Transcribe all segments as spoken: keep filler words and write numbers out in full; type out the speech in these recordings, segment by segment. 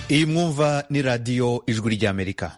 iyi mwumva ni radiyo ijwi ry'Amerika.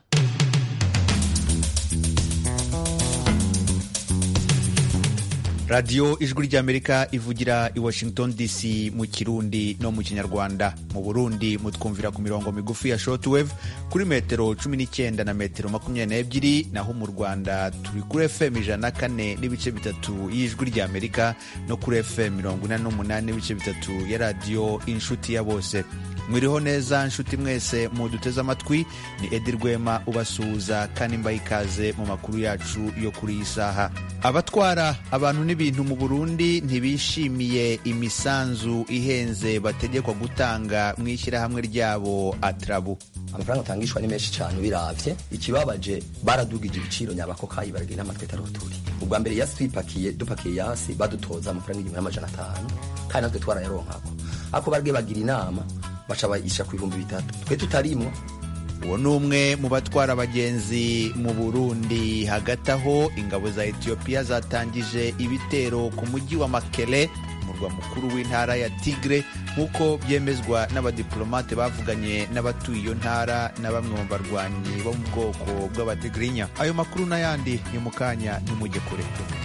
radiyo ijwi ry'Amerika ivugira i Washington D C mu Kirundi no mu Kinyarwanda. Mu Burundi mutwumvira ku mirongo migufi ya shortwave kuri metero cumi n'icyenda na metero makumyabiri n'ebyiri, naho mu Rwanda turi kuri F M ijana na kane n'ibice bitatu y'ijwi ry'Amerika no kuri F M mirongo ine n'umunani n'ibice bitatu ya radiyo Inshuti ya Bose. Mwiriho neza nshuti mwese muduteze amatwi, ni Edi Rwema ubasuhuza kandi mbaha ikaze mu makuru yacu yo kuri iyi saha. Abatwara abantu n'ibintu mu Burundi ntibishimiye imisanzu ihenze bategekwa gutanga mu ishyirahamwe ryabo Atrabu. Amafaranga atangishwa ni menshi cyane ubiravye, ikibabaje baradugije ibiciro nyabakokayi baragenda amatwi taroturi. Ubwa mbere yaswipakiye dupakiye yasi badutoza amafaranga igihumbi n'amajana atanu kandi natwe twarayaronkako. Ako barge bagira inama baca bayisha ku bihumbi bitatu twe tutarimwo. Uwo ni umwe mu batwara abagenzi mu Burundi. Hagati aho ingabo za Ethiopia zatangije ibitero ku mujyi wa Mekele, umurwa mukuru w'intara ya Tigre, nk'uko byemezwa n'abadiplomate bavuganye n'abatuye iyo ntara na bamwe mu barwanyi bo mu bwoko bw'abatigrinya. Ayo makuru n'ayandi ni mu kanya, ntimujye kure.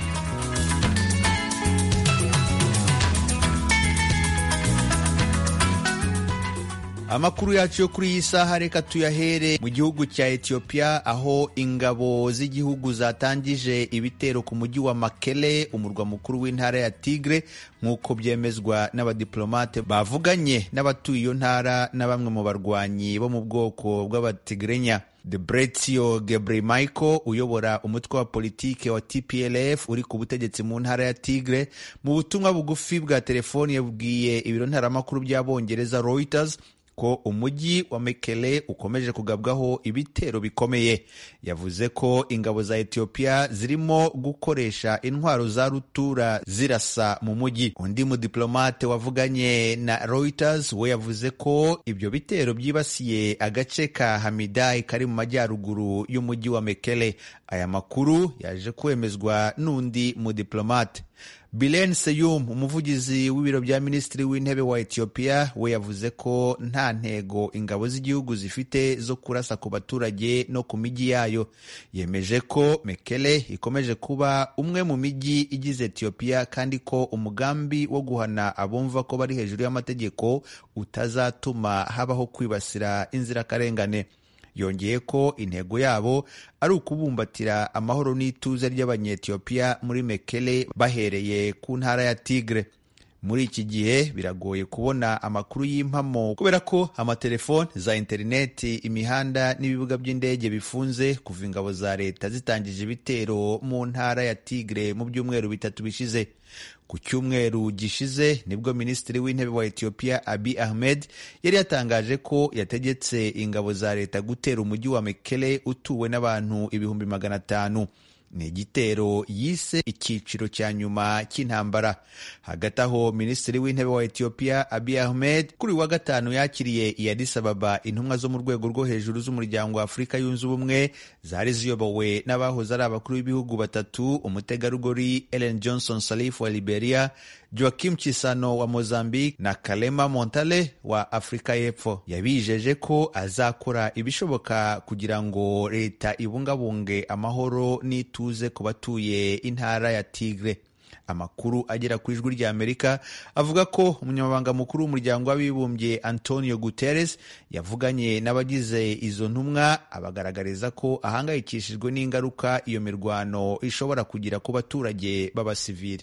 Amakuru yacu yo kuri iyi saha reka tuyahere mu gihugu cya Ethiopia, aho ingabo z'igihugu zatangije ibitero ku mujyi wa Mekele, umurwa mukuru w'intara ya Tigre, nk'uko byemezwa n'abadiplomate bavuganye n'abatuye iyo ntara na bamwe mu barwanyi bo mu bwoko bw'abatigrinya. Debretsion Gebremichael uyobora umutwe wa politike wa T P L F uri ku butegetsi mu ntara ya Tigre, mu butumwa bugufi bwa telefoni yabwiye ibiro ntaramakuru by'abongereza Reuters ko umujyi wa Mekele ukomeje kugabwaho ibitero bikomeye. Yavuze ko ingabo za Ethiopia zirimo gukoresha intwaro za rutura zirasa mu mujyi. Undi mudiplomate wavuganye na Reuters we yavuze ko ibyo bitero byibasiye agace ka Hamidai kari mu majyaruguru y'umujyi wa Mekele. Aya makuru yaje kwemezwa n'undi mudiplomate. Bilen Seyum, umuvugizi w'ibiro bya minisitiri w'intebe wa Ethiopia, we yavuze ko nta ntego ingabo z'igihugu zifite zo kurasa ku baturage no ku mijyi yayo. Yemeje ko Mekele ikomeje kuba umwe mu mijyi igize Ethiopia kandi ko umugambi wo guhana abumva ko bari hejuru y'amategeko utazatuma habaho kwibasira inzirakarengane. Yongeye ko intego yabo ari ukubumbatira amahoro n'ituze ry'abanyetiyopiya muri Mekele bahereye ku ntara ya Tigre. Muri iki gihe biragoye kubona amakuru y'impamo kubera ko amatelefoni, za interineti, imihanda n'ibibuga by'indege bifunze kuva ingabo za leta zitangije ibitero mu ntara ya Tigre mu byumweru bitatu bishize. Ku cyumweru gishize nibwo minisitiri w'intebe wa Ethiopia Abiy Ahmed yari yatangaje ko yategetse ingabo za leta gutera umujyi wa Mekele utuwe n'abantu ibihumbi magana atanu. Ni igitero yise icyiciro cya nyuma cy'intambara. Hagati aho minisitiri w'intebe wa Ethiopia Abiy Ahmed kuri wa gatanu yakiriye i Addis Ababa intumwa zo mu rwego rwo hejuru z'umuryango wa Afurika yunze ubumwe zari ziyobowe n'abahoze ari abakuru b'ibihugu batatu, umutegarugori Ellen Johnson Sirleaf wa Liberia, Joaquim Chissano wa Mozambique na Kgalema Montale wa Afrika y'Epfo. Yabijeje ko azakora ibishoboka kugira ngo leta ibungabunge amahoro n'ituze ku batuye intara ya Tigre. Amakuru agera ku ijwi ry'Amerika avuga ko umunyamabanga mukuru w'umuryango w'abibumbye Antonio Guterres yavuganye n'abagize izo ntumwa, abagaragariza ko ahangayikishijwe n'ingaruka iyo mirwano ishobora kugira ku baturage b'abasivili.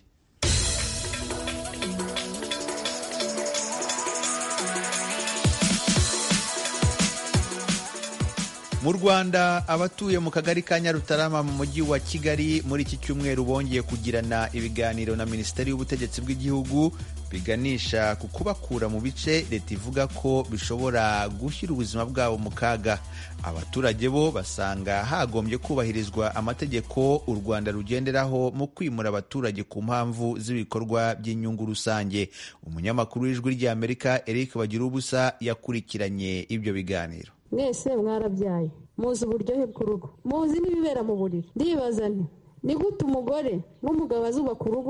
Mu Rwanda, abatuye mu kagari ka Nyarutarama mu mujyi wa Kigali muri iki cyumweru bongeye kugirana ibiganiro na Minisiteri y'Ubutegetsi bw'Igihugu biganisha ku kubakura mu bice leta ivuga ko bishobora gushyira ubuzima bwabo mu kaga. Abaturage bo basanga hagombye kubahirizwa amategeko u Rwanda rugenderaho mu kwimura abaturage ku mpamvu z'ibikorwa by'inyungu rusange. Umunyamakuru w'ijwi ry'Amerika Eric Bagirubusa yakurikiranye ibyo biganiro. Mwese mwarabyaye, muzi uburyohe bw'urugo, muzi n'ibibera mu buriri. Ndibaza nti ni gute umugore n'umugabo azubaka urugo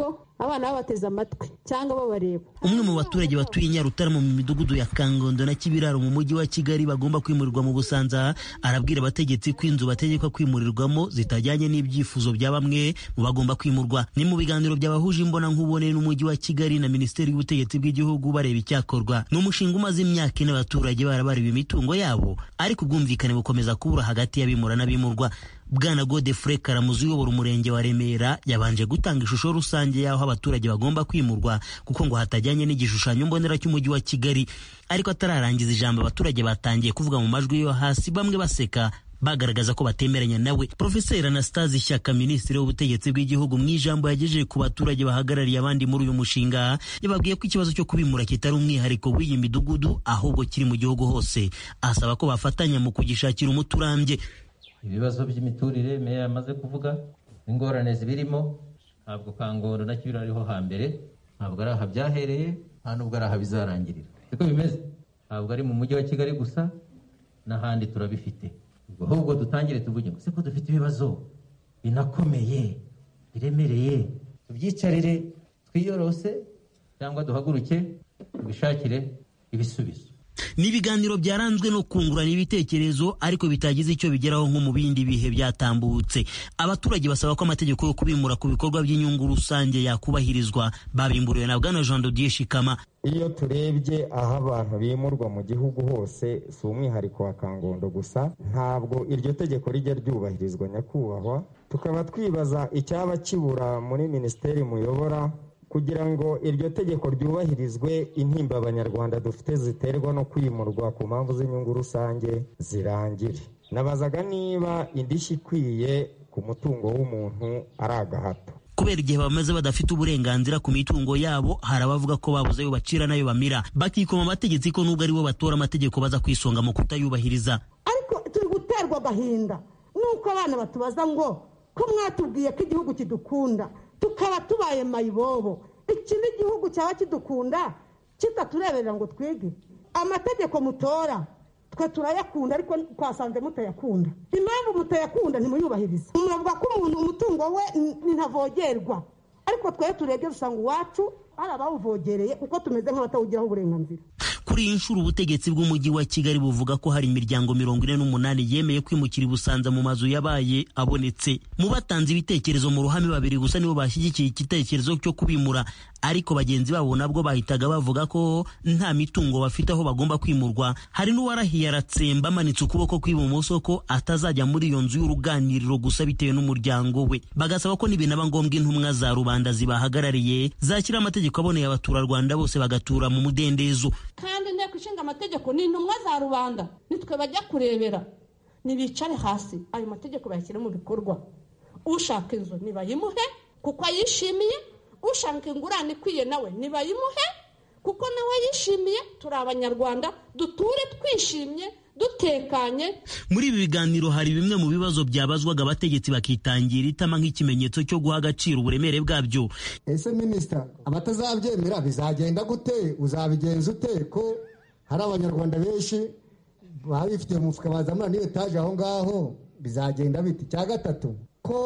abana babateze amatwi cyangwa babareba. Umwe mu baturage batuye Nyarutarama mu midugudu ya Kangondo na Kibiraro mu mujyi wa Kigali bagomba kwimurirwa mu Busanza arabwira abategetsi ko inzu bategekwa kwimurirwamo zitajyanye n'ibyifuzo bya bamwe mu bagomba kwimurwa. Ni mu biganiro by'abahuje imbona nkubone n'umujyi wa Kigali na Minisiteri y'Ubutegetsi bw'igihugu bareba icyakorwa. Ni umushinga umaze imyaka ine abaturage barabareba imitungo yabo ariko ubwumvikane bukomeza kubura hagati y'abimura n'abimurwa. Bwana Godefroid Karamuzi uyobora umurenge wa Remera yabanje gutanga ishusho rusange y'aho abaturage bagomba kwimurwa kuko ngo hatajyanye n'igishushanyo mbonera cy'umujyi wa Kigali, ariko atararangiza ijambo abaturage batangiye kuvuga mu majwi yo hasi, bamwe baseka bagaragaza ko batemeranya nawe. Profeseri Anastase Shyaka, Minisitiri w'Ubutegetsi bw'igihugu, mu ijambo yagejeje ku baturage bahagarariye abandi muri uyu mushinga, yababwiye ko ikibazo cyo kubimura kitari umwihariko w'iyi midugudu ahubwo kiri mu gihugu hose, asaba ko bafatanya mu kugishakira umuti urambye. Ibibazo by'imiturire meya yamaze kuvuga, ingorane zibirimo, ntabwo Kangondo na Kibiraro ariho hambere, ntabwo ari aha byahereye, nta nubwo ari aha bizarangirira. Siko bimeze, ntabwo ari mu mujyi wa Kigali gusa, n'ahandi turabifite. Ahubwo dutangire tuvuge ngo siko dufite ibibazo binakomeye biremereye, tubyicarire twiyorose cyangwa duhaguruke tubishakire ibisubizo. Ni ibiganiro byaranzwe no kungurana ibitekerezo ariko bitagize icyo bigeraho nko mu bindi bihe byatambutse. Abaturage basaba ko amategeko yo kubimura ku bikorwa by'inyungu rusange yakubahirizwa. Babimburiwe na Bwana Jean Dodier Shikama. Iyo turebye aho abantu bimurwa mu gihugu hose, si umwihariko wa Kangondo gusa, ntabwo iryo tegeko rijya ryubahirizwa nyakubahwa. Tukaba twibaza icyaba kibura muri minisiteri muyobora kugira ngo iryo tegeko ryubahirizwe, intimba abanyarwanda dufite ziterwa no kwimurwa ku mpamvu z'inyungu rusange zirangire. Nabazaga niba indishyi ikwiye ku mutungo w'umuntu ari agahato. Kubera igihe bamaze badafite uburenganzira ku mitungo yabo, hari abavuga ko babuze ayo bacira nayo bamira, bakikoma amategeko ko nubwo ari bo batora amategeko baza kwisonga mu kutayubahiriza. Ariko turi guterwa agahinda nuko abana batubaza ngo ko mwatubwiye ko igihugu kidukunda tukaba tubaye mayibobo. Iki ni igihugu cyaba kidukunda kitatureberera ngo twege. Amategeko mutora twe turayakunda ariko twasanze mutayakunda. Impamvu mutayakunda ntimuyubahiriza. Muravuga ko umuntu umutungo we ntavogerwa, ariko twe turebye dusanga uwacu ari abawuvogereye kuko tumeze nk'abatawugiraho uburenganzira. Kuri iyi nshuro ubutegetsi bw'umujyi wa Kigali buvuga ko hari imiryango mirongo ine n'umunani yemeye kwimukira i Busanza mu mazu yabaye abonetse. Mu batanze ibitekerezo mu ruhame babiri gusa nibo bashyigikiye igitekerezo cyo kubimura, ariko bagenzi babo nabwo bahitaga bavuga ko nta mitungo bafite aho bagomba kwimurwa. Hari n'uwarahiye aratsemba amanitse ukuboko kw'ibumoso ko atazajya muri iyo nzu y'uruganiriro gusa bitewe n'umuryango we. Bagasaba ko nibinaba ngombwa intumwa za rubanda zibahagarariye zashyira amategeko aboneye abaturarwanda bose bagatura mu mudendezo. Kandi inteko ishinga amategeko ni intumwa za rubanda, nitwe bajya kurebera. Nibicare hasi ayo mategeko bayashyire mu bikorwa. Ushaka inzu nibayimuhe kuko ayishimiye, ushaka ingurane ikwiye nawe nibayimuhe kuko nawe yishimiye. Turi abanyarwanda duture twishimye dutekanye. Muri ibi biganiro hari bimwe mu bibazo byabazwaga abategetsi bakitangira itama nk'ikimenyetso cyo guha agaciro uburemere bwabyo. Ese minisita, abatazabyemera bizagenda gute? Uzabigenza ute ko hari abanyarwanda benshi babifitiye mu mufuka bazamura ni etaje aho ngaho? Bizagenda biti? Cya gatatu,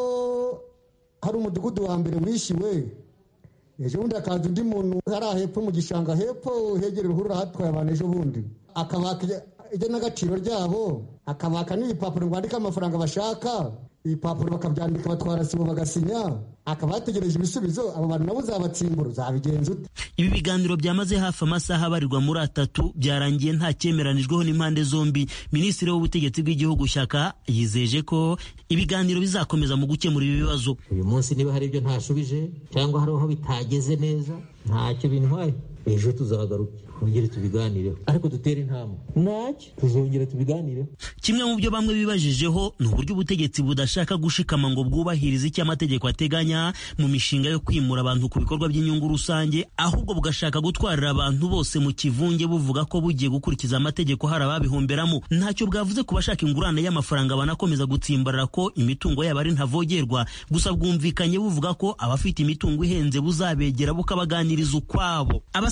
ko hari umudugudu wa mbere wishiwe, ejo bundi akaza undi muntu hari hepfo mu gishanga hepfo hegera uruhurura hatwaye abantu ejo bundi, akabaka ijya n'agaciro ryabo, akabaka n'ibipapuro bandika amafaranga bashaka, ibipapuro bakabyandika batwara sibo bagasinya, akaba yategereje ibisubizo. Abo bantu nabo uzabatsimbura, uzabigenza ute? Ibi biganiro byamaze hafi amasaha abarirwa muri atatu byarangiye nta cyemeranijweho n'impande zombi. Minisitiri w'Ubutegetsi bw'igihugu Shyaka yizeje ko ibiganiro bizakomeza mu gukemura ibi bibazo. Uyu munsi niba hari ibyo ntashubije cyangwa hari aho bitageze neza, ntacyo bintwaye, ejo tuzagaruka twongere tubiganireho, ariko dutere intambwe, ntacyo tuzongera tubiganireho. Kimwe mu byo bamwe bibajijeho ni uburyo ubutegetsi budashaka gushikama ngo bwubahirize icyo amategeko ateganya mu mishinga yo kwimura abantu ku bikorwa by'inyungu rusange, ahubwo bugashaka gutwarira abantu bose mu kivunge buvuga ko bugiye gukurikiza amategeko hari ababihomberamo. Ntacyo bwavuze ku bashaka ingurane y'amafaranga banakomeza gutsimbarara ko imitungo yabo ari ntavogerwa, gusa bwumvikanye buvuga ko abafite imitungo ihenze buzabegera bukabaganiriza ukwabo. Abase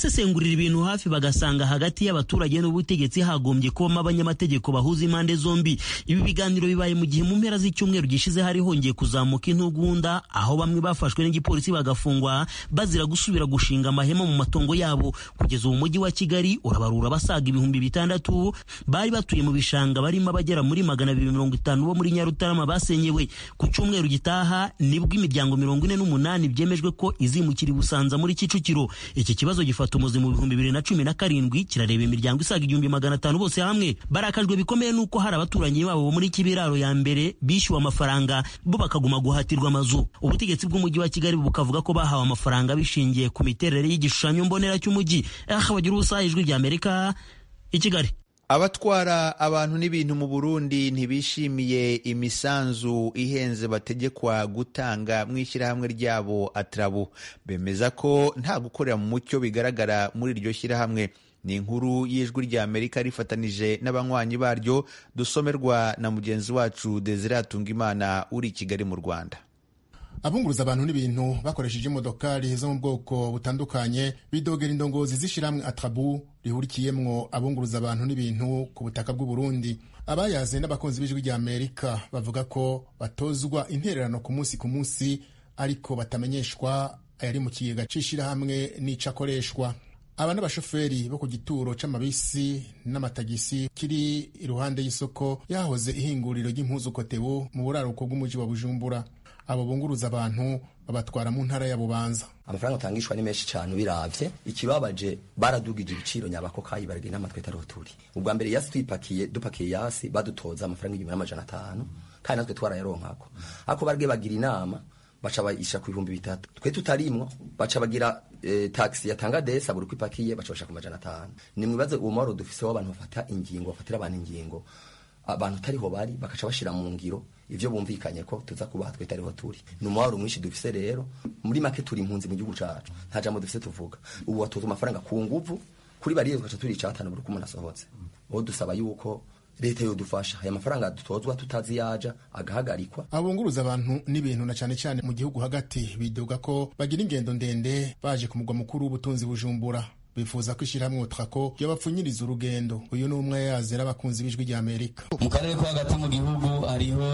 abasesengurira ibintu hafi bagasanga hagati y'abaturage n'ubutegetsi hagombye kubamo abanyamategeko bahuza impande zombi. Ibi biganiro bibaye mu gihe mu mpera z'icyumweru gishize hari hongeye kuzamuka intugunda, aho bamwe bafashwe n'igipolisi bagafungwa bazira gusubira gushinga amahema mu matongo yabo. Kugeza ubu mujyi wa Kigali urabarura basaga ibihumbi bitandatu bari batuye mu bishanga, barimo abagera muri magana abiri mirongo itanu bo muri Nyarutarama basenyewe. Ku cyumweru gitaha nibwo imiryango mirongo ine n'umunani byemejwe ko izimukira i Busanza muri Kicukiro. Iki kibazo gifata umuzi mu bihumbi bibiri na cumi na karindwi, kirareba imiryango isaga igihumbi magana atanu bose hamwe. Barakajwe bikomeye nuko hari abaturanyi babo muri Kibiraro ya mbere bishyuwe amafaranga, bo bakaguma guhatirwa amazu. Ubutegetsi bw'umujyi wa Kigali bukavuga ko bahawe amafaranga bishingiye ku miterere y'igishushanyo mbonera cy'umujyi. Aha bagira ubusa ijwi rya Amerika i Kigali. Abatwara abantu n'ibintu mu Burundi ntibishimiye imisanzu ihenze bategekwa gutanga mu ishyirahamwe ryabo Atrabu. Bemeza ko nta gukorera mu mucyo bigaragara muri iryo shyirahamwe. Ni inkuru y'ijwi rya Amerika rifatanije n'abanywanyi baryo, dusomerwa na mugenzi wacu Desire Atungimana uri i Kigali mu Rwanda. Abunguruza abantu n'ibintu bakoresheje imodokari zo mu bwoko butandukanye bidogera indongozi z'ishyirahamwe Atrabu rihurikiyemwo abunguruza abantu n'ibintu ku butaka bw'u Burundi. Abayaze n'abakunzi b'ijwi rya Amerika bavuga ko batozwa intererano ku munsi ku munsi, ariko batamenyeshwa ayari mu kigega c'ishyirahamwe n'icakoreshwa. Aba n'abashoferi bo ku gituro c'amabisi n'amatagisi kiri iruhande y'isoko yahoze ihinguriro ry'impuzu Kotebu mu buraruko bw'umuji wa Bujumbura. Abo bunguruza abantu babatwara mu ntara ya Bubanza. Amafaranga utangishwa ni menshi cyane ubiravye. Ikibabaje baradugije ibiciro nyabako kayi baragenda n'amatwe taroturi. Ubwa mbere yasi twipakiye dupakiye yasi badutoza amafaranga igihumbi n'amajana atanu kandi natwe twarayaronkako. Ako barage bagira inama baca bayisha ku bihumbi bitatu. Twe tutarimwo baca bagira e, taxi yatanga desa buri kwipakiye baca basha ku majana atanu. Ni mwibaze uwo mwaro dufise w'abantu bafata ingingo bafatira abantu ingingo. Abantu tariho bari bakaca bashira mu ngiro ivyo bumvikanye ko tuza kubaha twe tariho turi. Ni umwaro mwinshi dufise rero muri make turi impunzi mu gihugu cacu. Nta jambo dufise tuvuga. Ubu watoza amafaranga ku nguvu kuri bariye tukaca turi catanu buri kumuna sohotse. Bo dusaba yuko leta yo dufasha aya mafaranga dutozwa tutazi yaja agahagarikwa. Abunguruza abantu n'ibintu na cyane cyane mu gihugu hagati bidoga ko bagira ingendo ndende baje ku mugwa mukuru w'ubutunzi Bujumbura. Bifuza kwishirahamwe Otrako yabapfunyiriza urugendo. Uyu ni umwe yazera abakunzi b'ijwi rya Amerika. Mu karere ko hagati mu gihugu hariho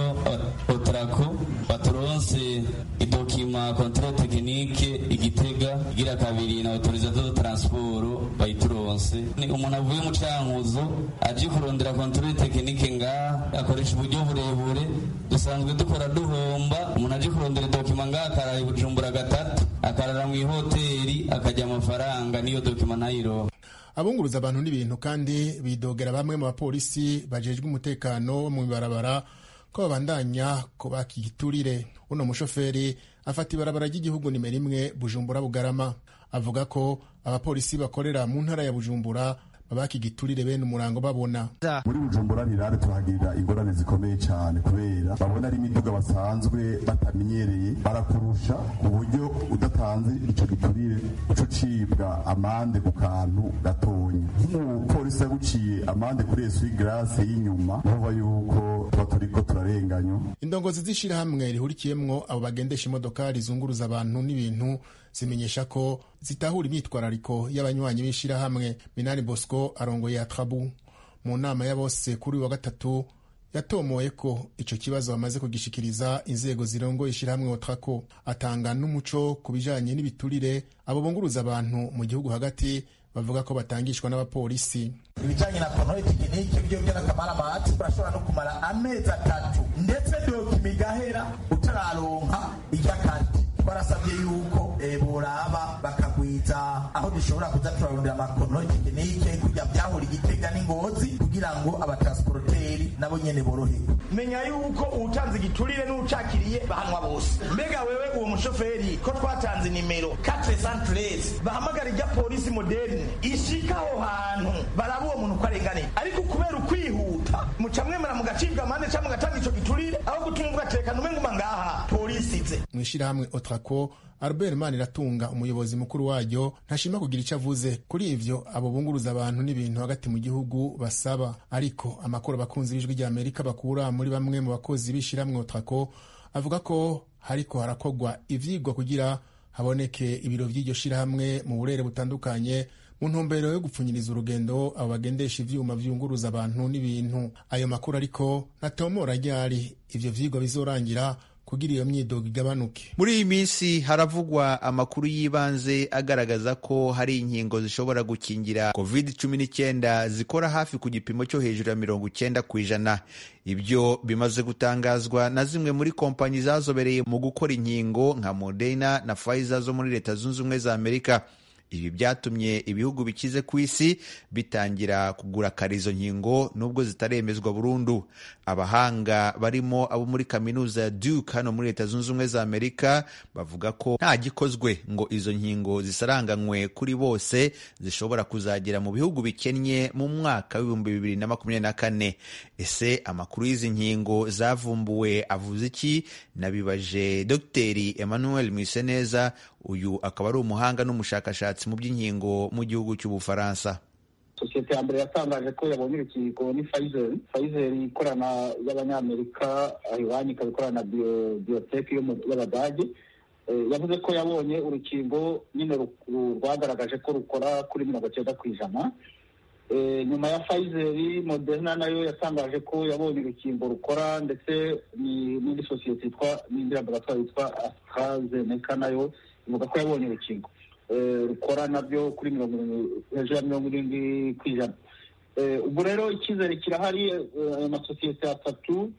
Otrako baturonse idokima controle technique Igitega igira kabiri na autorisateur de transport bayituronse. Ni umuntu avuye mu Cankuzo aje kurondera controle technique nga akoresha uburyo burebure dusanzwe dukora duhomba. Umuntu aje kurondera dokima nga akaraye Bujumbura gatatu akarara mu hoteli akajya amafaranga niyo dokima Manayiro. Abunguruza abantu n'ibintu kandi bidogera bamwe mu bapolisi bajejwe umutekano mu ibarabara ko babandanya ko bakigiturire. Uno mushoferi afata ibarabara ry'igihugu nimero imwe Bujumbura Bugarama, avuga ko abapolisi bakorera mu ntara ya Bujumbura babakigiturire bene umurango babona. Muri Bujumbura nirare tuhagirira ingorane zikomeye cyane kubera babona ari imiduga basanzwe batamenyereye barakurusha uburyo udatanze icyo giturire uco cibwa amande ku kantu gatonya. Umupolisi yaguciye amande kuri esu grâce y'inyuma bava yuko baturiko turarenganyo. Indongozi zishira hamwe rihurikiyemwo abo bagendesha imodoka rizunguruza abantu n'ibintu zimenyesha ko zitahura imyitwarariko y'abanywanyi b'ishira hamwe. Minani Bosco arongoye Atrabu mu nama ya bose kuri wa gatatu yatomoye ko ico kibazo bamaze kugishikiriza inzego zirongo ishira hamwe Otrako. Atanga n'umuco kubijanye n'ibiturire abo bunguruza abantu mu gihugu hagati bavuga ko batangishwa n'abapolisi. Ibijanye na controle technique byo byo nakamara bahati bashobora no kumara amezi atatu ndetse dokima igahera utararonka ijakati. Barasabye yuko boraba bakagwiza aho dushobora kuza turarondera amakontrole tekinike kujya byahura Igitega n'Ingozi kugira ngo abatransporteri nabo nyene boroherwe. Menya yuko utanze igiturire n'ucakiriye bahanwa bose. Mbega wewe uwo mushoferi ko twatanze nimero quatre cent treize bahamagara ijya polisi moderne ishika aho hantu baraba uwo muntu ko arengane, ariko kubera ukwihuta mucamwe mara mugacibwa amande cyangwa mugatanga ico giturire aho gutumwa gatekana umengo mangaha polisi ize. Mwishira hamwe Otrako Albert Maniratunga umuyobozi mukuru waryo ntashima kugira icyo avuze kuri ivyo abo bunguruza abantu n'ibintu hagati mu gihugu basaba, ariko amakuru abakunzi b'ijwi rya Amerika bakura muri bamwe mu bakozi b'ishiramwe Otrako avuga ko hariko harakogwa ivyigwa kugira haboneke ibiro vy'iryo shirahamwe mu burere butandukanye mu ntumbero yo gupfunyiriza urugendo abo bagendesha ivyuma vyunguruza abantu n'ibintu. Ayo makuru ariko ntatomora ryari ivyo vyigwa bizorangira kugira iyo myidogo igabanuke. Muri iyi minsi haravugwa amakuru y'ibanze agaragaza ko hari inkingo zishobora gukingira covid cumi n'icyenda zikora hafi ku gipimo cyo hejuru ya mirongo icyenda ku ijana. Ibyo bimaze gutangazwa na zimwe muri kompanyi zazobereye mu gukora inkingo nka Moderna na Pfizer zo muri Leta Zunze Ubumwe za Amerika. Ibi byatumye ibihugu bikize ku isi bitangira kugura karizo nkingo nubwo zitaremezwa burundu. Abahanga barimo abo muri kaminuza ya Duke hano muri Leta Zunze Ubumwe za Amerika bavuga ko nta gikozwe ngo izo nkingo zisaranganywe kuri bose zishobora kuzagera mu bihugu bikennye mu mwaka w'ibihumbi bibiri na makumyabiri na kane. Ese amakuru y'izi nkingo zavumbuwe avuze iki? Nabibaje Dr Emmanuel Mwiseneza, uyu akaba ari umuhanga n'umushakashatsi mu by'inkingo mu gihugu cy'Ubufaransa. Sosiyete ya mbere yatangaje ko yabonye urukingo ni Pfizer. Pfizer ikorana y'abanyamerika, iwanyu ikaba ikorana na Biotech y'Abadage. Yavuze ko yabonye urukingo nyine rwagaragaje ko rukora kuri mirongo icyenda ku ijana. Nyuma ya Pfizer, Moderna nayo yatangaje ko yabonye urukingo rukora, ndetse n'indi sosiyete yitwa n'indi laboratoire yitwa AstraZeneca nayo ivuga ko yabonye urukingo rukora nabyo kuri mirongo hejuru ya mirongo irindwi ku ijana. Ubwo rero icyizere kirahari. Ayo masosiyete atatu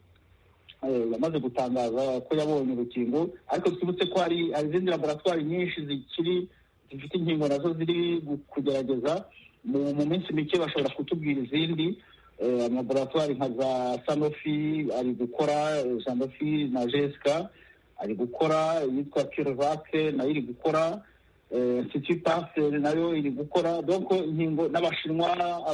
yamaze gutangaza ko yabonye urukingo, ariko twibutse ko hari izindi laboratoire nyinshi zikiri zifite inkingo nazo ziri kugerageza. Mu minsi mike bashobora kutubwira izindi. Laboratoire nka za Sanofi ari gukora, Sanofi na G S K ari gukora, yitwa CureVac nayo iri gukora, Institut Pasteur nayo iri gukora. Donc inkingo n'Abashinwa,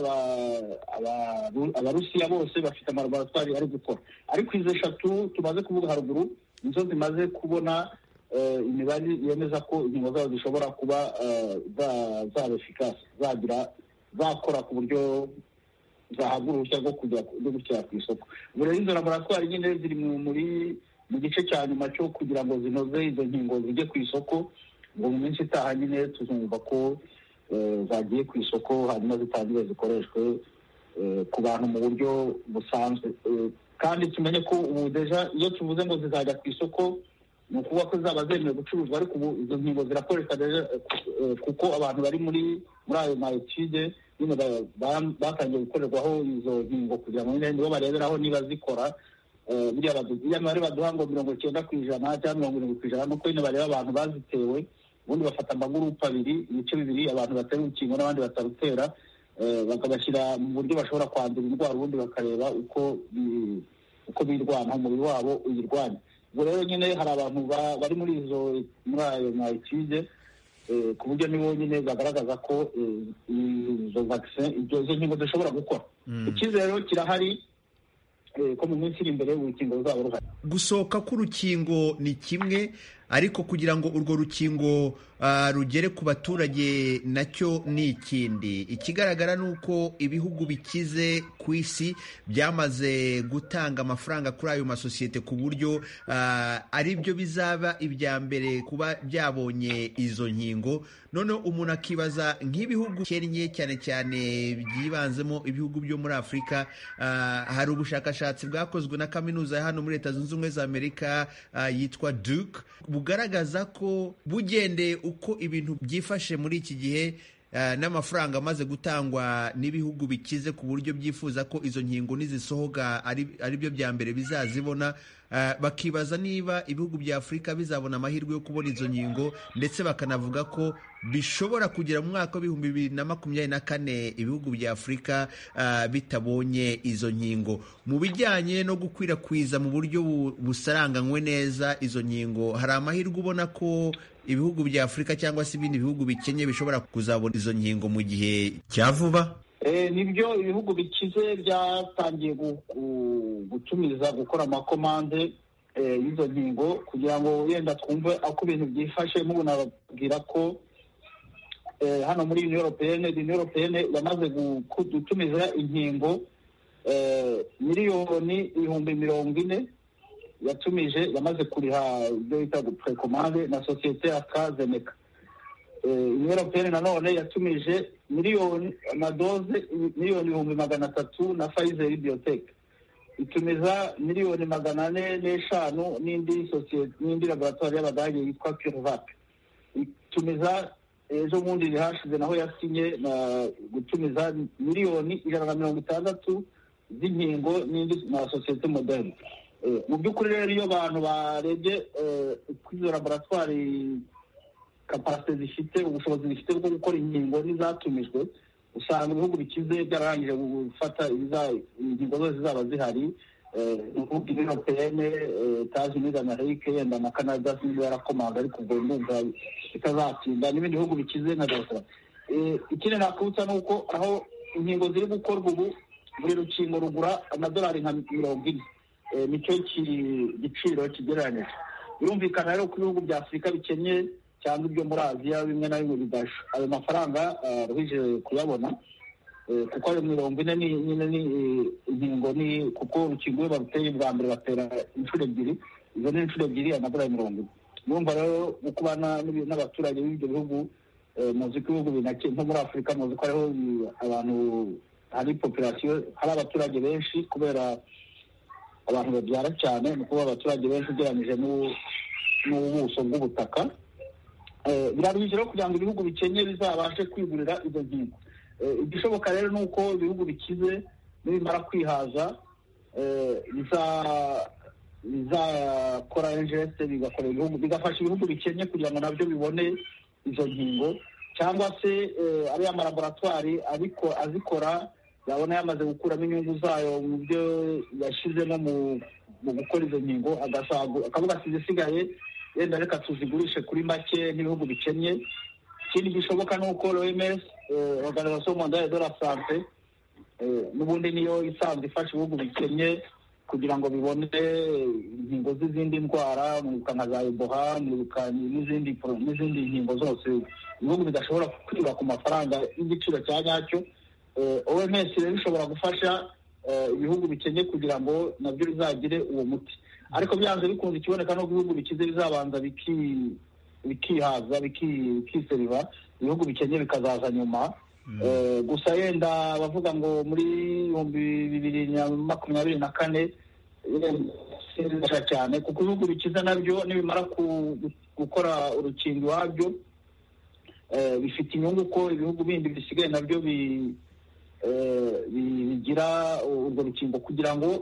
Abarusiya bose bafite amalaboratoire ari gukora. Ariko izo eshatu tumaze kuvuga haruguru nizo zimaze kubona imibare yemeza ko inkingo zabo zishobora kuba zaba efficace, zagira zakora ku buryo zahabwa uruhushya rwo kujya gushyira ku isoko. Ubu rero izo laboratoire nyine ziri muri mu gice cya nyuma cyo kugira ngo zinoze izo nkingo zijye ku isoko. Ngo mu minsi itaha nyine tuzumva ko zagiye ku isoko, hanyuma zitangire zikoreshwe ku bantu mu buryo busanzwe. Kandi tumenye ko ubu deja iyo tuvuze ngo zizajya ku isoko ni ukuvuga ko zaba zemewe gucuruzwa, ariko ubu izo nkingo zirakoreshwa deja kuko abantu bari muri muri ayo ma etude nyine batangiye gukorerwaho izo nkingo kugira ngo nyine nibo bareberaho niba zikora. Buriya mibare baduha ngo mirongo icyenda ku ijana cyangwa mirongo irindwi ku ijana, nuko nyine bareba abantu bazitewe, ubundi bafata amagurupe abiri, ibice bibiri, abantu batera urukingo n'abandi batarutera, bakabashyira mu buryo bashobora kwandura indwara, ubundi bakareba uko uko birwana umubiri wabo uyirwanya. Ubwo rero nyine hari abantu bari muri izo muri ayo ma etude ku buryo nibo nyine bagaragaza ko izo vaccine izo nkingo zishobora gukora. Icyizere kirahari ko mu minsi iri imbere urukingo ruzaba ruhari. Gusohoka k'urukingo ni kimwe, ariko kugira ngo urwo rukingo uh, rugere ku baturage nacyo ni ikindi. Ikigaragara ni uko ibihugu bikize ku isi byamaze gutanga amafaranga kuri ayo masosiyete ku buryo uh, ari byo bizaba ibya mbere kuba byabonye izo nkingo. Noneho umuntu akibaza nk'ibihugu kennye cyane cyane byibanzemo ibihugu byo muri Afurika, uh, hari ubushakashatsi bwakozwe na kaminuza ya hano muri Leta Zunze Ubumwe za Amerika uh, yitwa Duke, bugaragaza ko bugendeye uko ibintu byifashe muri iki gihe uh, n'amafaranga amaze gutangwa n'ibihugu bikize ku buryo byifuza ko izo nkingo nizisohoka ari ari byo bya mbere bizazibona. Uh, bakibaza niba ibihugu bya Afurika bizabona amahirwe yo kubona izo nkingo, ndetse bakanavuga ko bishobora kugera mu mwaka w'ibihumbi bibiri na makumyabiri na kane ibihugu bya Afurika uh, bitabonye izo nkingo. Mu bijyanye no gukwirakwiza mu buryo bu, busaranganywe neza izo nkingo, hari amahirwe ubona ko ibihugu bya Afurika cyangwa se ibindi bihugu bikenye bishobora kuzabona izo nkingo mu gihe cya vuba? Eh, nibyo ibihugu bikize byatangiye gutumiza gukora amakomande y'izo nkingo kugira ngo yenda twumve uko ibintu byifashe. Mubu nababwira ko hano muri Union Européenne Union Européenne yamaze gutumiza inkingo miliyoni ibihumbi mirongo ine yatumije yamaze kuriha ibyo bita precommande na sosiyete AstraZeneca. Union Européenne nanone yatumije miliyoni amadoze miliyoni ibihumbi magana atatu na Pfizer Biotech, itumiza miliyoni magana ane n'eshanu n'indi sosiyete n'indi laboratoire y'Abadage yitwa CureVac, itumiza ejo bundi hashize naho yasinye na gutumiza miliyoni ijana na mirongo itandatu z'inkingo n'indi na sosiyete Moderna. Mu by'ukuri rero iyo abantu barebye kuri izo laboratoire kapasite zifite ubushobozi zifite bwo gukora inkingo n'izatumijwe, usanga ibihugu bikize byararangije gufata inkingo zose zizaba zihari. Ibihugu by'Européenne, États-Unis d'Amérique, yenda na Canada sinzi yarakomanga ariko ubwo ndumva bitazatinda, n'ibindi bihugu bikize nka Australia. Ikindi nakubutsa ni uko aho inkingo ziri gukorwa ubu buri rukingo rugura amadolari nka mirongo ine, nicyo giciro kigereranyije. Birumvikana rero ko ibihugu bya Afurika bikennye cyangwa ibyo muri Aziya bimwe na bimwe bidasha ayo mafaranga ruhije kuyabona, kuko ayo mirongo ine nyine ni inkingo, ni kuko urukingo iyo baruteye bwa mbere batera inshuro ebyiri, izo ni inshuro ebyiri amadolari mirongo ine. Urumva rero ukubana n'abaturage b'ibyo bihugu, muzi ko ibihugu binake nko muri Afurika muzi ko hariho abantu hari population, hari abaturage benshi kubera abantu babyara cyane, ni kuba abaturage benshi ugereranyije n'ubuso bw'ubutaka. Biraruhije rero kugira ngo ibihugu bikenye bizabashe kwigurira izo nkingo. Igishoboka rero ni uko ibihugu bikize nibimara kwihaza bizakora ingeste bigakora ibihugu bigafasha ibihugu bikenye kugira ngo nabyo bibone izo nkingo, cyangwa se ariya malaboratwari ariko azikora yabona yamaze gukuramo inyungu zayo mu byo yashizemo mu gukora izo nkingo, akavuga ati zisigaye yenda reka tuzigurishe kuri make n'ibihugu bikennye. Ikindi gishoboka ni uko O M S, Organisation Mondiale de la Santé, n'ubundi niyo isanzwe ifasha ibihugu bikennye kugira ngo bibone inkingo z'izindi ndwara, mwibuka nka za Ebola, mwibuka n'izindi n'izindi nkingo zose ibihugu bidashobora kwiba ku mafaranga y'igiciro cya nyacyo. O M S rero ishobora gufasha ibihugu bikennye kugira ngo nabyo bizagire uwo muti, ariko byanze bikunze ikiboneka no ibihugu bikize bizabanza bikihaza bikiseriva, ibihugu bikenye bikazaza nyuma. Gusa yenda bavuga ngo muri ibihumbi bibiri na makumyabiri na kane sirasha cyane, kuko ibihugu bikiza nabyo nibimara gukora urukingo iwabyo bifite inyungu ko ibihugu bindi bisigaye nabyo bigira urwo rukingo, kugira ngo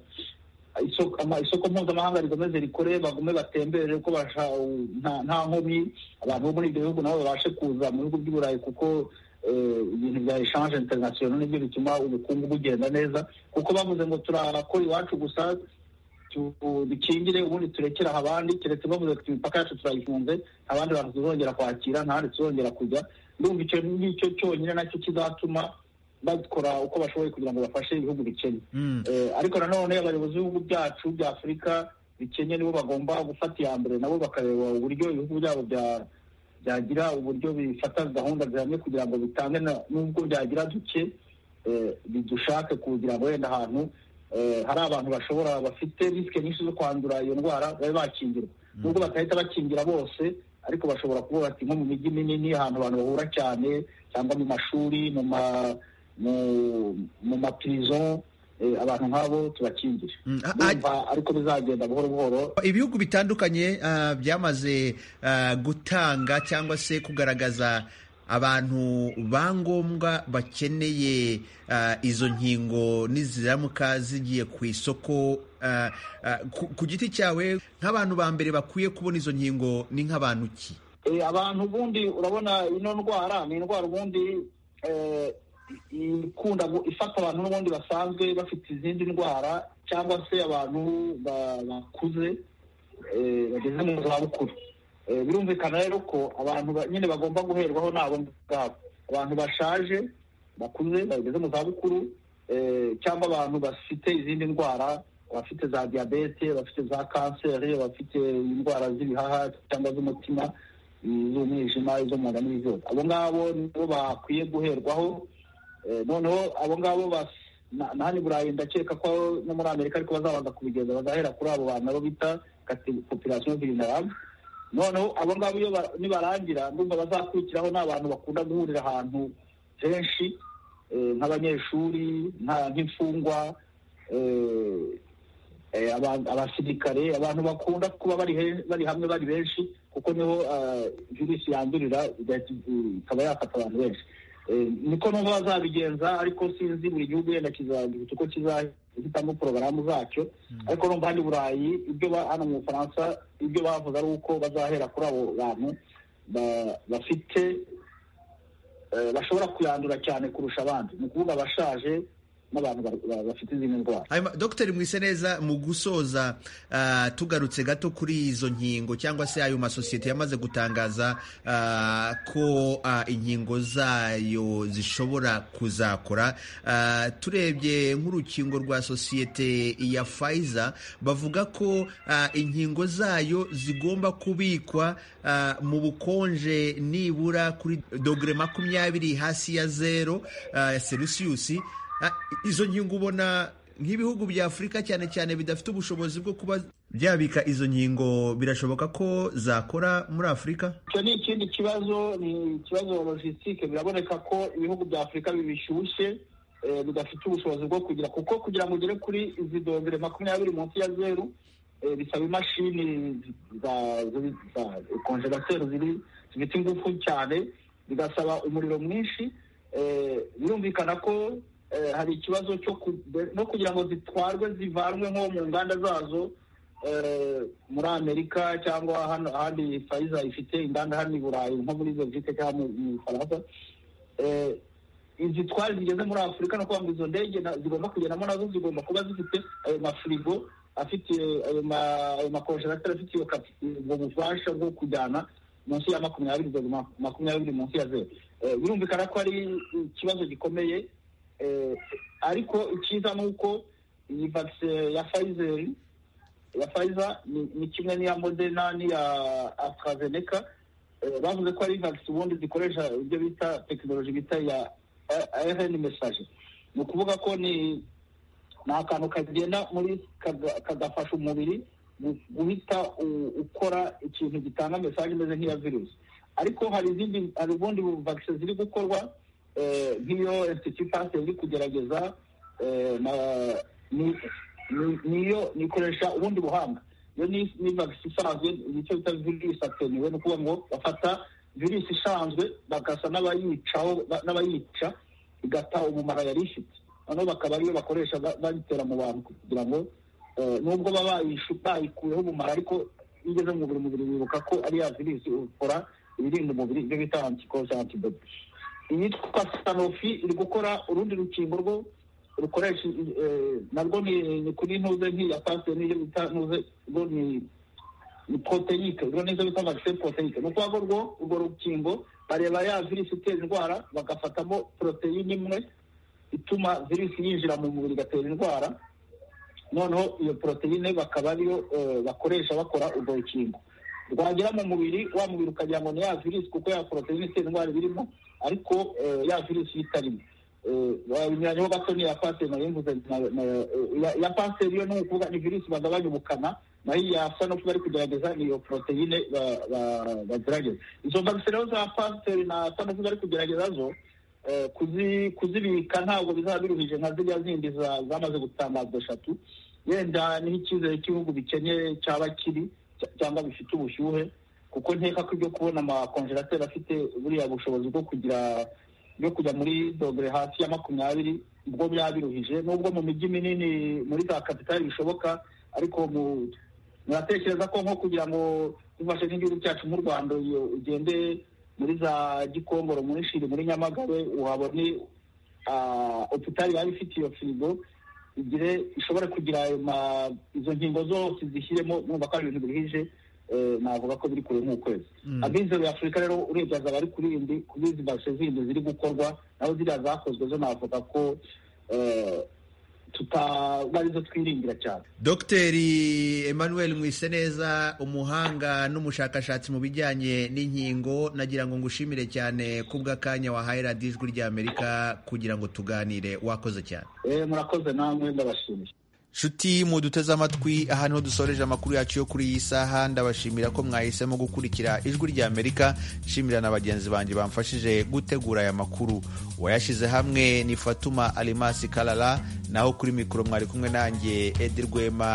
isoko mpuzamahanga rikomeze rikore, bagume batembere ko nta nkomyi, abantu bo muri ibyo bihugu nabo babashe kuza mu bihugu by'Uburayi, kuko ibintu bya echange international nibyo bituma ubukungu bugenda neza, kuko bavuze ngo turakora iwacu gusa dukingire ubundi turekera abandi, keretse bavuze ko imipaka yacu turayifunze abandi bantu tuzongera kwakira, ntahandi tuzongera kujya. Ndumva icyo ngicyo cyonyine nacyo kizatuma bakora uko bashoboye kugira ngo bafashe ibihugu bikennye. Ariko nanone abayobozi b'ibihugu byacu bya Afurika bikennye nibo bagomba gufata iya mbere, nabo bakareba uburyo ibihugu byabo byagira uburyo bifata gahunda zihamye kugira ngo bitange, n'ubwo byagira duke bidushake kugira ngo wenda ahantu hari abantu bashobora bafite risike nyinshi zo kwandura iyo ndwara babe bakingirwa, nubwo batahita bakingira bose, ariko bashobora kuvuga ati nko mu mijyi minini ahantu abantu bahura cyane, cyangwa mu mashuri, mu ma mu maprison, abantu nk'abo tubakingire. Ariko bizagenda buhoro buhoro. Ibihugu bitandukanye byamaze gutanga cyangwa se kugaragaza abantu ba ngombwa bakeneye izo nkingo niziramuka zigiye ku isoko. Ku giti cyawe nk'abantu ba mbere bakwiye kubona izo nkingo ni nk'abantu ki? Abantu ubundi urabona ino ndwara ni indwara ubundi ikunda ifata abantu n'ubundi basanzwe bafite izindi ndwara, cyangwa se abantu bakuze bageze mu zabukuru. Birumvikana rero ko abantu nyine bagomba guherwaho nabo ngabo, abantu bashaje bakuze bageze mu zabukuru, cyangwa abantu bafite izindi ndwara, abafite za diyabete, abafite za kanseri, abafite indwara z'ibihaha cyangwa z'umutima, iz'umwijima, izo mu nda n'izindi. Abo ngabo nibo bakwiye guherwaho. Noneho abo ngabo nahani Burayi ndakeka ko no muri Amerika ariko bazabanza kubigeza bazahera kuri abo bantu abo bita population vulnerable. Noneho abo ngabo iyo nibarangira ndumva bazakurikiraho n'abantu bakunda guhurira ahantu henshi nk'abanyeshuri nk'imfungwa abasirikare abantu bakunda kuba bari bari hamwe bari benshi kuko niho virusi yandurira ikaba yafata abantu benshi. Niko n'ubu bazabigenza ariko sinzi buri gihugu yenda kizagira uko kizahitamo porogaramu zacyo, ariko no muri Burayi ibyo hano mu Bufaransa ibyo bavuga ari uko bazahera kuri abo bantu bafite bashobora kuyandura cyane kurusha abandi, ni ukuvuga abashaje n'abantu bafite izindi ndwara. Dr Mwiseneza, mu gusoza uh, tugarutse gato kuri izo nkingo cyangwa se ayo masosiyete yamaze gutangaza uh, ko uh, inkingo zayo zishobora kuzakora, uh, turebye nk'urukingo rwa sosiyete ya Pfizer bavuga ko uh, inkingo zayo zigomba kubikwa uh, mu bukonje nibura kuri dogere makumyabiri hasi ya zero uh, Celsius. Izo nkingo ubona nk'ibihugu bya Afurika cyane cyane bidafite ubushobozi bwo kuba byabika izo nkingo birashoboka ko zakora muri Afurika? Icyo ni ikindi kibazo, ni ikibazo logistique. Biraboneka ko ibihugu bya Afurika bibishyushye bidafite ubushobozi bwo kugira, kuko kugira ngo ugere kuri izi dogere makumyabiri munsi ya zeru bisaba imashini za konjerateri ziri zifite ingufu cyane, bigasaba umuriro mwinshi. Birumvikana ko hari ikibazo cyo no kugira ngo zitwarwe zivanwe nko mu nganda zazo muri Amerika cyangwa hano ahandi Pfizer ifite inganda hano i Burayi nko muri Belgique cyangwa mu Faransa, izitwara zigeze muri Afurika no kuvuga ngo izo ndege zigomba kugendamo nazo zigomba kuba zifite ayo mafrigo afite ayo makonjerateri afite ubwo bufasha bwo kujyana munsi ya makumyabiri makumyabiri munsi ya zero. Birumvikana ko ari ikibazo gikomeye. Ariko icyiza ni uko iyi vaccine ya Pfizer ya Pfizer ni kimwe n'iya Moderna n'iya AstraZeneca, bavuze ko ari vaccine ubundi zikoresha ibyo bita tekinoloji bita ya R N A message. Ni ukuvuga ko ni akantu kagenda muri kagafasha umubiri guhita ukora ikintu gitanga message imeze nk'iya virusi. Ariko hari izindi hari ubundi vaccine ziri gukorwa nk'iyo Institut Pasteur iri kugerageza niyo nikoresha ubundi buhanga. Iyo ni vaccine isanzwe nicyo bita virusi attenuwe, ni ukuvuga ngo bafata virusi isanzwe bagasa n'abayicaho n'abayica igata ubumara yari ifite, noneho bakaba ariyo bakoresha bayitera mu bantu kugira ngo nubwo baba bayikuyeho ubumara ariko igeze mu mubiri mubiri bibuka ko ari ya virusi ukora ibirinda umubiri, ibyo bita anticorps antibody. Iyitwa Sanofi iri gukora urundi rukingo rwo rukoresha narwo ni kuri ntuze nk'iya Pasteur niyo bita ntuze rwo ni ni proteinique, rwo nizo bita vaccine proteinique. Ni ukuvuga rwo urwo rukingo bareba ya virusi itera indwara bagafatamo proteine imwe ituma virusi yinjira mu mubiri igatera indwara, noneho iyo proteine bakaba ariyo bakoresha bakora urwo rukingo. Rwagera mu mubiri wa mubiri ukagira ngo ni ya virusi kuko ya proteine itera indwara birimo, ariko ya virusi itarimo. Binyuranyeho gato ni ya Pasteur nayo mvuze, ya Pasteur yo ni ukuvuga ni virusi bagabanya ubukana, naho iya Sanofi bari kugerageza ni iyo proteine bagerageza. Izo vaccine za Pasteur na Sanofi bari kugerageza zo kuzibika ntabwo bizaba biruhije nka ziriya zindi zamaze gutangazwa eshatu. Yenda niho icyizere cy'ibihugu bikenye cyaba kiri cyangwa bifite ubushyuhe, kuko nkeka ko ibyo kubona amakonjerateri afite buriya bushobozi bwo kugira byo kujya muri dogere hasi ya makumyabiri ubwo byabiruhije, nubwo mu mijyi minini muri za kapitali bishoboka, ariko muratekereza ko nko kugira ngo dufashe nk'igihugu cyacu mu Rwanda ugende muri za Gikongoro, muri Shiri, muri Nyamagabe uhabone hopitali yaba ifite iyo firigo igire ishobore kugira izo nkingo zose zishyiremo, numva ko ari ibintu biruhije. Navuga ko biri kure nk'ukwezi. Abize ya Afurika rero urebye bari kuri indi kuri izi vaccine zindi ziri gukorwa naho ziriya zakozwe zo navuga ko tutaba arizo twiringira cyane. Dogiteri Emmanuel Mwiseneza, umuhanga n'umushakashatsi mu bijyanye n'inkingo, nagira ngo ngushimire cyane kubw'akanya wahaye radiyo Ijwi ry'Amerika kugira ngo tuganire. Wakoze cyane. Eh, murakoze namwe, ndabashimiye. Shuti muduteze amatwi, aha niho dusoreje amakuru yacu yo kuri iyi saha. Ndabashimira ko mwahisemo gukurikira Ijwi ry'Amerika. Nshimira na bagenzi banjye bamfashije gutegura aya makuru. Wayashize hamwe ni Fatuma Alimasi Kalala, naho kuri mikoro mwari kumwe nanjye Edi Rwema.